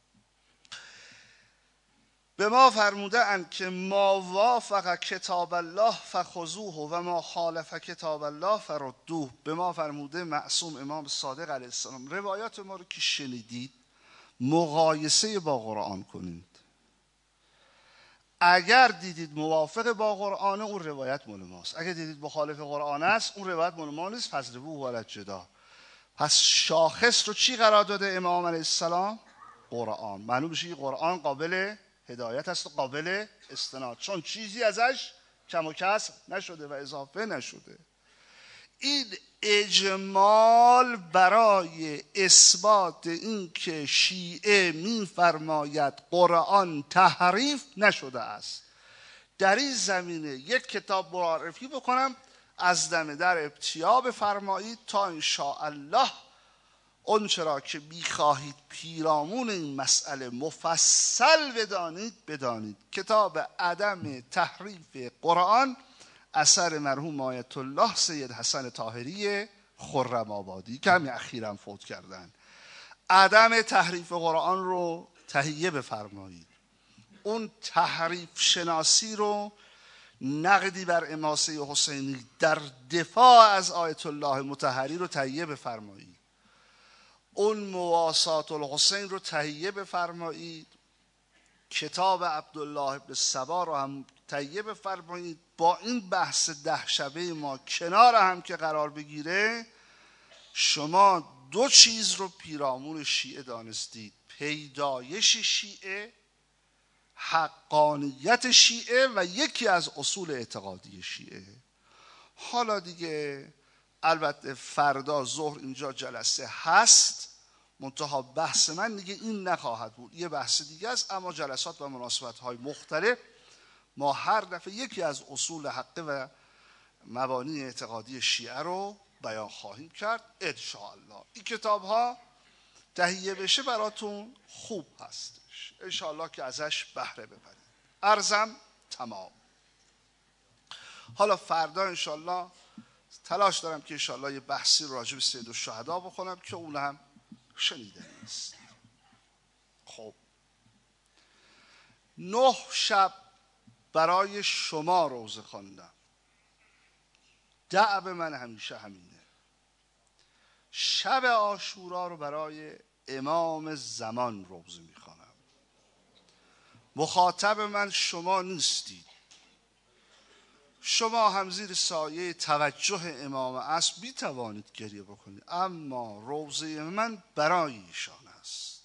به ما فرموده اند که ما وافق کتاب الله فخذوه و ما خالف کتاب الله فردوه. به ما فرموده معصوم امام صادق علیه السلام، روایات ما رو که شنیدید مقایسه با قرآن کنید. اگر دیدید موافق با قرآن اون روایت مال ماست، اگر دیدید مخالف قرآن است اون روایت مال ما نیست. فضربوه علی الجدار. پس شاخص رو چی قرار داده امام علیه السلام؟ قرآن. معلوم میشه قرآن قابل هدایت است و قابل استناد، چون چیزی ازش کم و کسر نشده و اضافه نشده. این اجمال برای اثبات این که شیعه میفرماید قرآن تحریف نشده است. در این زمینه یک کتاب معرفی بکنم از دم در ابتیا بفرمایید تا انشاءالله اون چرا که میخواهید پیرامون این مسئله مفصل بدانید بدانید. کتاب عدم تحریف قرآن اثر مرحوم آیت الله سید حسن طاهری خرم آبادی که همین اخیراً فوت کردن. عدم تحریف قرآن رو تهیه بفرمایید. اون تحریف شناسی رو، نقدی بر اماسه حسینی در دفاع از آیت الله مطهری رو تهیه بفرمایید. اون مواسات الحسین رو تهیه بفرمایید. کتاب عبدالله ابن سبا رو هم تهیه بفرمایید. با این بحث ده شبه ما کنار هم که قرار بگیره، شما دو چیز رو پیرامون شیعه دانستید: پیدایش شیعه، حقانیت شیعه و یکی از اصول اعتقادی شیعه. حالا دیگه البته فردا ظهر اینجا جلسه هست، منتها بحث من دیگه این نخواهد بود، یه بحث دیگه است. اما جلسات و مناسبت‌های مختلف ما هر دفعه یکی از اصول حقه و مبانی اعتقادی شیعه رو بیان خواهیم کرد انشاءالله. این کتاب ها تهیه بشه براتون خوب هستش، انشاءالله که ازش بهره ببرید. عرضم تمام. حالا فردا انشاءالله تلاش دارم که انشاءالله یه بحثی راجع به سید الشهدا بکنم که اون هم شنیده نیست. خب نه شب برای شما روزه خواندم. دأب من همیشه همینه. شب عاشورا رو برای امام زمان روزه میخوانم. مخاطب من شما نیستید، شما هم زیر سایه توجه امام عصر بی توانید گریه بکنید، اما روزه من برای ایشان است.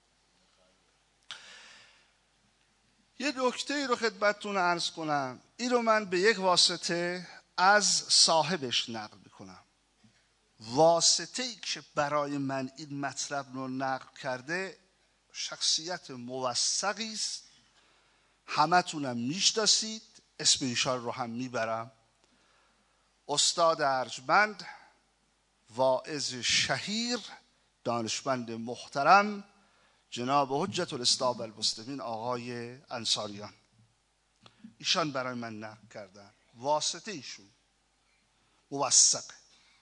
یه نکته ای رو خدمتتون عرض کنم، این رو من به یک واسطه از صاحبش نقل میکنم. واسطه ای که برای من این مطلب رو نقل کرده شخصیت موثقی است، همتونم میشناسید، اسم ایشان رو هم میبرم. استاد ارجمند، واعظ شهیر، دانشمند محترم، جناب حجت الاسلام والمسلمین آقای انصاریان. ایشان برای من نقل کردن، واسطه ایشون موثقه.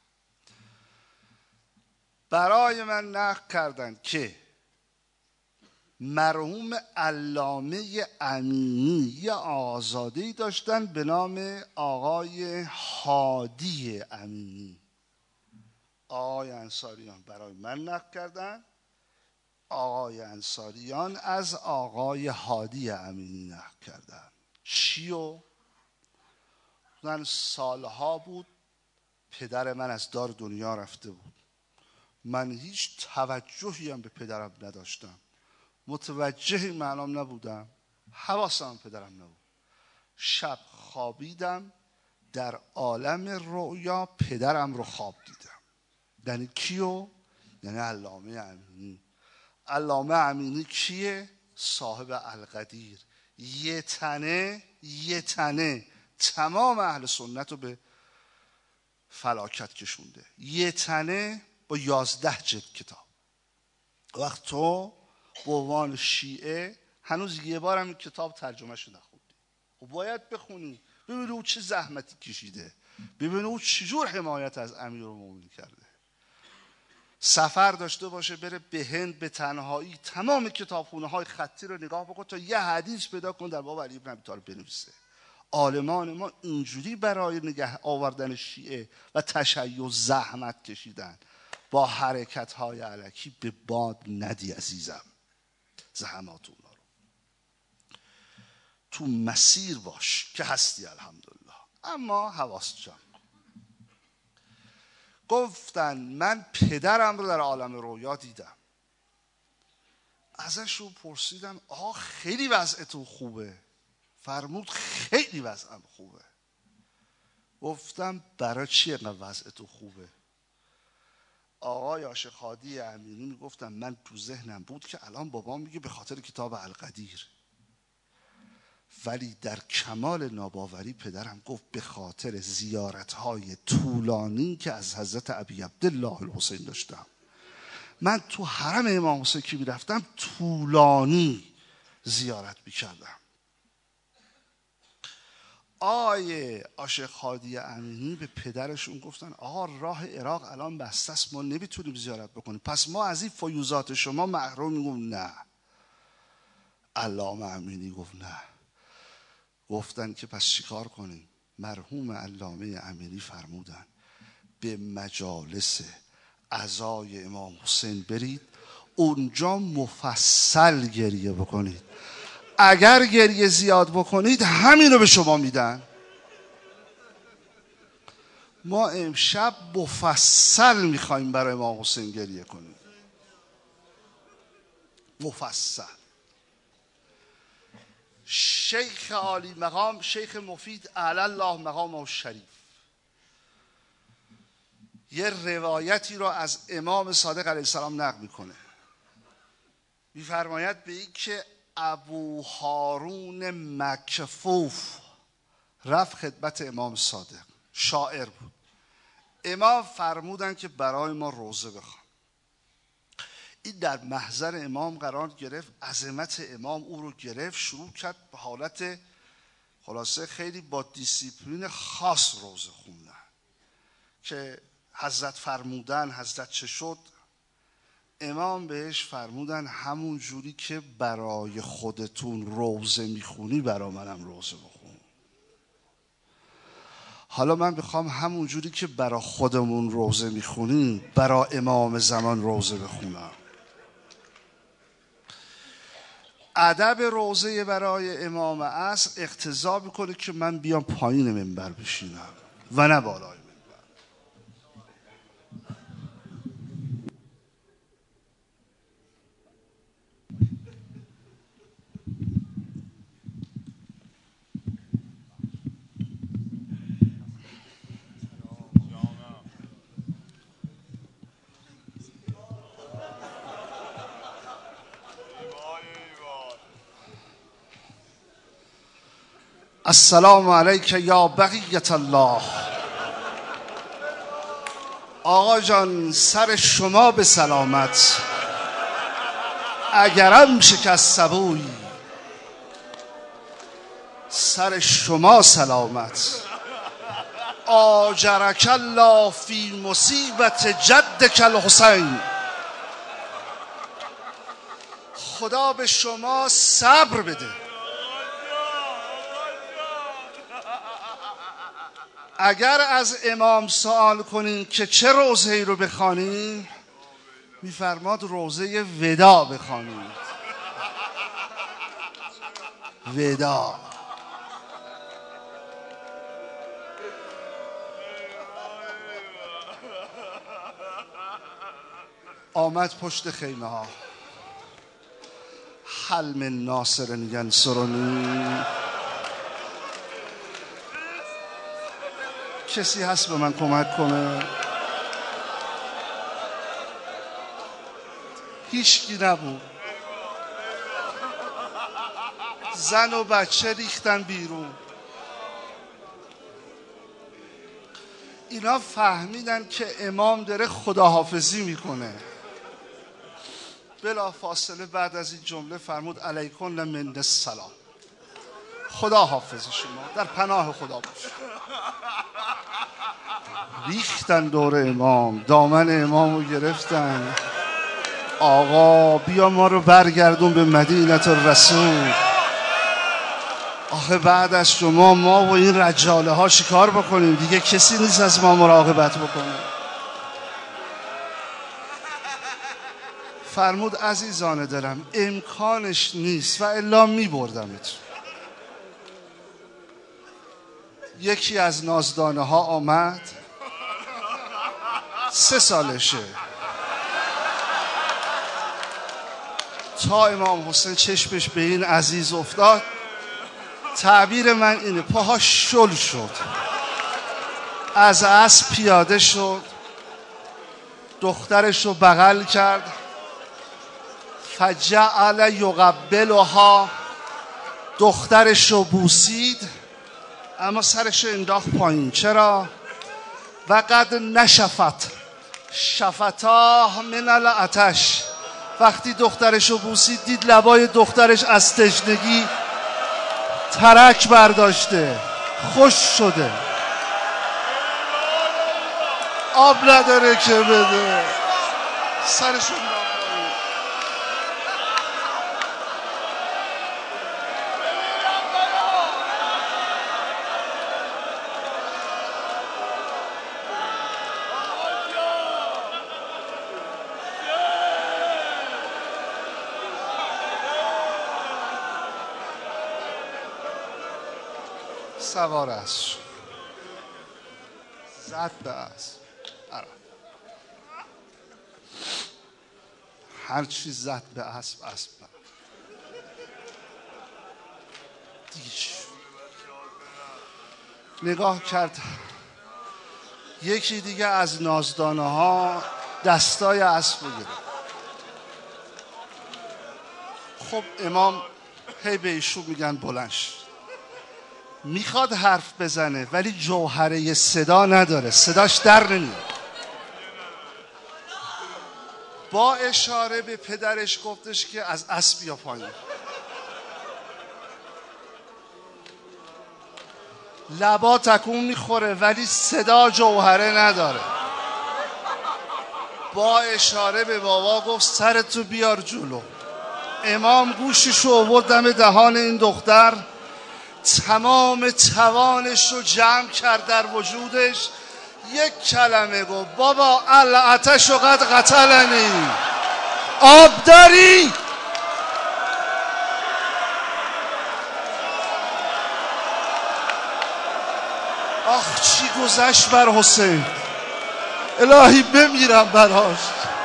برای من نقل کردن که مرحوم علامه امینی یه آزاده‌ای داشتن به نام آقای هادی امینی. آقای انصاریان برای من نقل کردن، آقای انصاریان از آقای هادی امینی نقل کردن. چیو؟ من سالها بود پدر من از دار دنیا رفته بود، من هیچ توجهی هم به پدرم نداشتم، متوجه معنام نبودم، حواسم پدرم نبود. شب خوابیدم، در عالم رؤیا پدرم رو خواب دیدم. یعنی کیو؟ یعنی علامه امینی. علامه امینی کیه؟ صاحب القدیر. یه تنه یه تنه تمام اهل سنت رو به فلاکت کشونده. یه تنه با یازده جلد کتاب. وقت تو به عنوان شیعه هنوز یه بار هم این کتاب ترجمهش نخوندی، خب باید بخونی، ببینی او چه زحمتی کشیده، ببینی او چجور حمایت از امیرالمومنین کرده. سفر داشته باشه بره به هند به تنهایی، تمام کتابخونه های خطی رو نگاه بکن تا یه حدیث پیدا کن در باب علی بن ابی طالب بنویسه. عالمان ما اینجوری برای نگه آوردن شیعه و تشیع زحمت کشیدن. با حرکت های الکی به باد ندی عزیزم زحمات اونا رو. تو مسیر باش که هستی الحمدلله، اما حواست جمع. گفتن من پدرم رو در عالم رویا دیدم. ازش رو پرسیدم آقا خیلی وضعتون خوبه؟ فرمود خیلی وضعم خوبه. گفتم برای چی اینقدر وضعتون خوبه؟ آقای عاشق هادی امینی میگفتم من تو ذهنم بود که الان بابام میگه به خاطر کتاب القدیر، ولی در کمال ناباوری پدرم گفت به خاطر زیارت‌های طولانی که از حضرت ابی عبدالله الحسین داشتم. من تو حرم امام حسین که میرفتم طولانی زیارت میکردم. آقای عاشق هادی امینی به پدرشون گفتن آقا راه عراق الان بسته است، ما نمیتونیم زیارت بکنیم، پس ما از این فیوزات شما محرومیم. گفت نه. علامه امینی گفت نه. گفتن که پس چیکار کنیم؟ مرحوم علامه امینی فرمودن به مجالس عزای امام حسین برید، اونجا مفصل گریه بکنید، اگر گریه زیاد بکنید همین رو به شما میدن. ما امشب مفصل میخوایم برای امام حسین گریه کنیم، مفصل. شیخ عالی مقام، شیخ مفید اعلی الله مقامه الشریف، یه روایتی رو از امام صادق علیه السلام نقل میکنه، میفرماید به این که ابو هارون مکفوف رفت خدمت امام صادق، شاعر بود. امام فرمودن که برای ما روزه بخوان. این در محضر امام قرار گرفت، عظمت امام او رو گرفت، شروع کرد به حالت خلاصه خیلی با دیسیپلین خاص روزه خوندن که حضرت فرمودن. حضرت چه شد؟ امام بهش فرمودن همون جوری که برای خودتون روزه میخونی برای منم روزه بخون. حالا من بخوام همون جوری که برای خودمون روزه میخونیم برای امام زمان روزه بخونم. ادب روزه برای امام عصر اقتضا میکنه که من بیام پایین منبر بشینم و نه بالای. السلام علیک یا بقیت الله. آقا جان سر شما به سلامت، اگرم شکست سبوی سر شما سلامت. آجرک الله فی مصیبت جدک الحسین. خدا به شما صبر بده. اگر از امام سوال کنین که چه روزه ای رو بخوانیم، میفرماد روزه ودا بخوانید. ودا. آمد پشت خیمه ها. هل من ناصر ینصرنی. کسی هست به من کمک کنه؟ هیچکی نبود. زن و بچه ریختن بیرون. اینا فهمیدن که امام داره خداحافظی میکنه. بلا فاصله بعد از این جمله فرمود علیکم من السلام. خدا حافظ شما، در پناه خدا باشید. ریختن دور امام، دامن امام رو گرفتن. آقا بیا ما رو برگردون به مدینه الرسول. آخه بعد از شما ما و این رجاله ها شکار بکنیم دیگه، کسی نیست از ما مراقبت بکنه. فرمود عزیزان دلم امکانش نیست و الا می بردمت. یکی از نازدانه ها آمد، سه سالشه، تا امام حسین چشمش به این عزیز افتاد، تعبیر من اینه، پاها شل شد، از اسب پیاده شد، دخترش رو بغل کرد، فجعل یقبلها، دخترش رو بوسید، اما سرش رو انداخت پایین. چرا؟ وقد نشفت شفتاه من العطش. وقتی دخترش رو بوسید دید لبای دخترش از تشنگی ترک برداشته، خوش شده، آب نداره که بده، سرش رو سوار اسب زد به اسب. هر چی زد به اسب، اسب دیگه نگاه کرد یکی دیگه از نازدانه ها دستای اسب رو گرفت. خب امام هی به ایشون میگن بلند شد. میخواد حرف بزنه ولی جوهره صدا نداره، صداش در نمیاد. با اشاره به پدرش گفتش که از اسب بیا پایین. لبا تکون میخوره ولی صدا جوهره نداره. با اشاره به بابا گفت سرتو بیار جلو. امام گوششو آورد دم دهان این دختر، تمام توانش رو جمع کرد در وجودش، یک کلمه گفت بابا العتش و قد قتلنی، آب داری؟ آخ چی گذشت بر حسین، الهی بمیرم براش.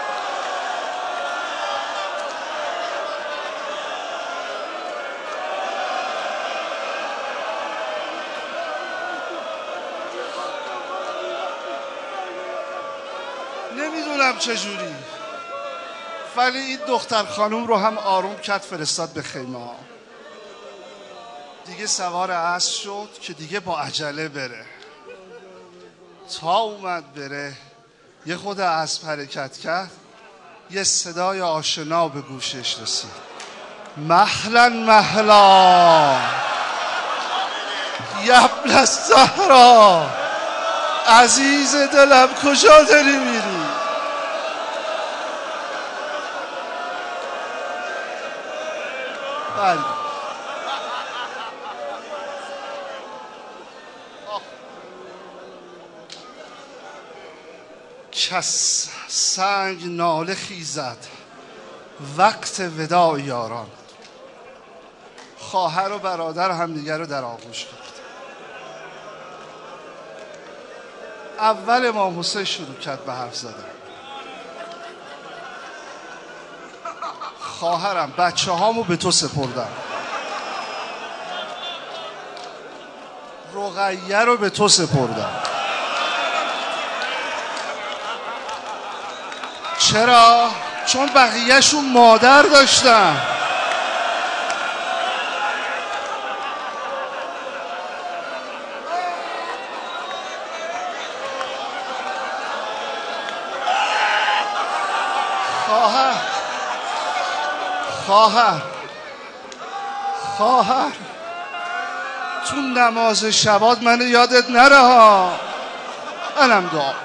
نمیدونم چجوری، ولی این دختر خانوم رو هم آروم کرد، فرستاد به خیمه ها. دیگه سوار اسب شد که دیگه با عجله بره. تا اومد بره یه خود اسب حرکت کرد، یه صدای آشنا به گوشش رسید. مهلا مهلا یبن الزهرا، عزیز دلم کجا داری میری؟ بله کس سنگ ناله خیزد وقت وداع یاران. خواهر و برادر همدیگر رو در آغوش کرد. اول امام حسین شروع کرد به حرف زدن. خواهرم بچه هامو به تو سپردم، رقیه رو به تو سپردم. چرا؟ چون بقیهشون مادر داشتن. خواهر خواهر خواهر تو نماز شبات منو یادت نره ها. منم دعا.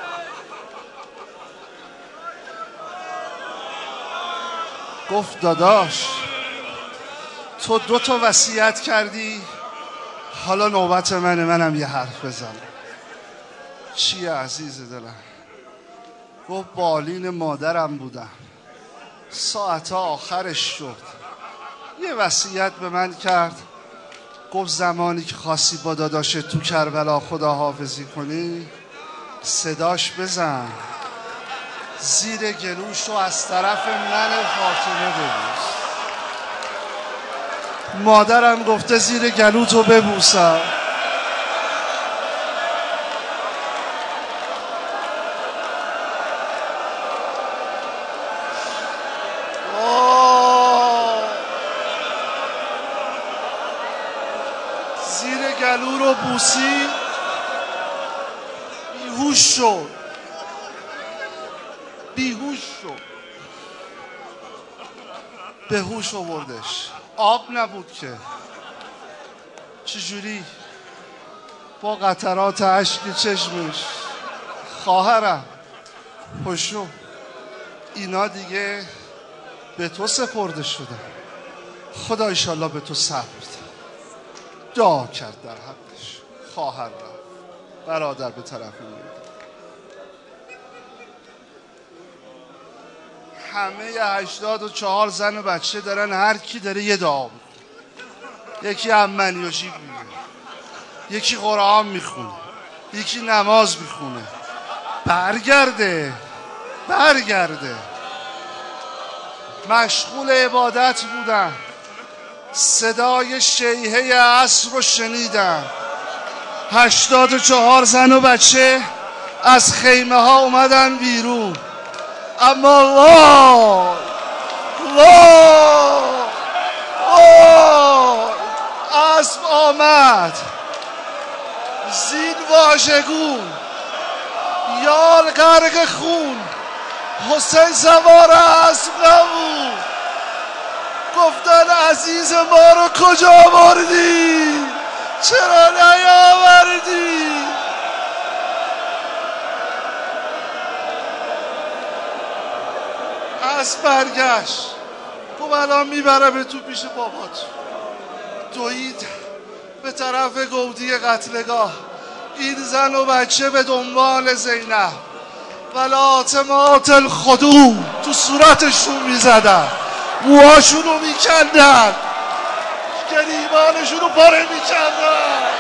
گفت داداش تو دو تا وصیت کردی، حالا نوبت منه منم یه حرف بزنم. چیه عزیز دلم؟ گفت بالین مادرم بودم، ساعت آخرش شد، یه وصیت به من کرد، گفت زمانی که خواستی با داداشت تو کربلا خداحافظی کنی صداش بزن، زیر گلوش رو از طرف من فاطمه ببوس. مادرم گفته زیر گلوتو ببوسم. زیر گلو رو بوسی، بیهوش شد بیهوش شد به هوش آوردش. آب نبود که، چجوری؟ با قطرات اشک چشمش. خواهرم پشو، اینا دیگه به تو سپرده شدن، خدا ایشالله به تو صبر بده. دعا کرد در حقش. خواهر رفت، برادر به طرف میاد. همه هشتاد و چهار زن و بچه دارن، هر کی داره یه دعا بود. یکی امنی و شیب میگه، یکی قرآن میخونه، یکی نماز میخونه. برگرده برگرده مشغول عبادت بودن. صدای شیهه عصر رو شنیدن. هشتاد و چهار زن و بچه از خیمه ها اومدن بیرون، اما وای وای وای اسب آمد زین واژگون، یال غرق خون، حسین سوار اسب نبود. گفتن عزیز ما رو کجا بردی؟ چرا نیاوردی؟ اسب برگشت، گفت الان میبرم تو پیش بابات. دوید به طرف گودی قتلگاه، این زن و بچه به دنبال زینب. ولاتمات الخدود تو صورتشون میزدن، موهاشون رو میکندن، گریبانشون رو پاره میکندن.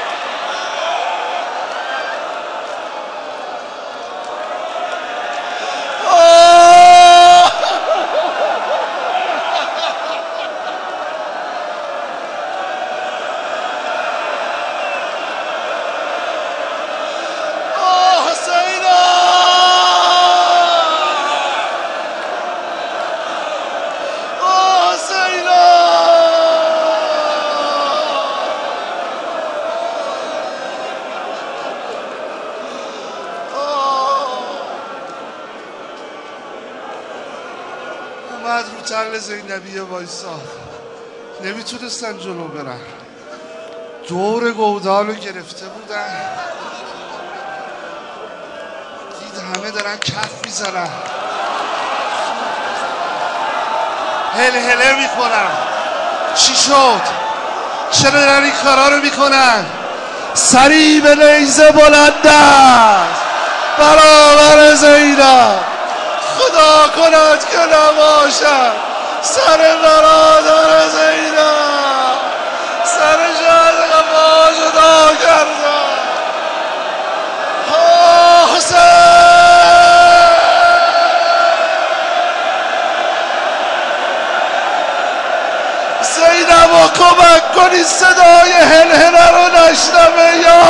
اومد رو تل زینبیه وایساد، نمیتونستن جلو برن، دور گودال رو گرفته بودن. دید همه دارن کف میزنن، هل هله میکنن. چی شد؟ چرا دارن این کارا رو میکنن؟ سریع به نیزه بلند است برابر زینب. خدا کند که نباشد سر برادر زینب، سر جهد قفا جدا کردن. حسین زینب رو کمک کنی صدای هلهله رو نشنوه یا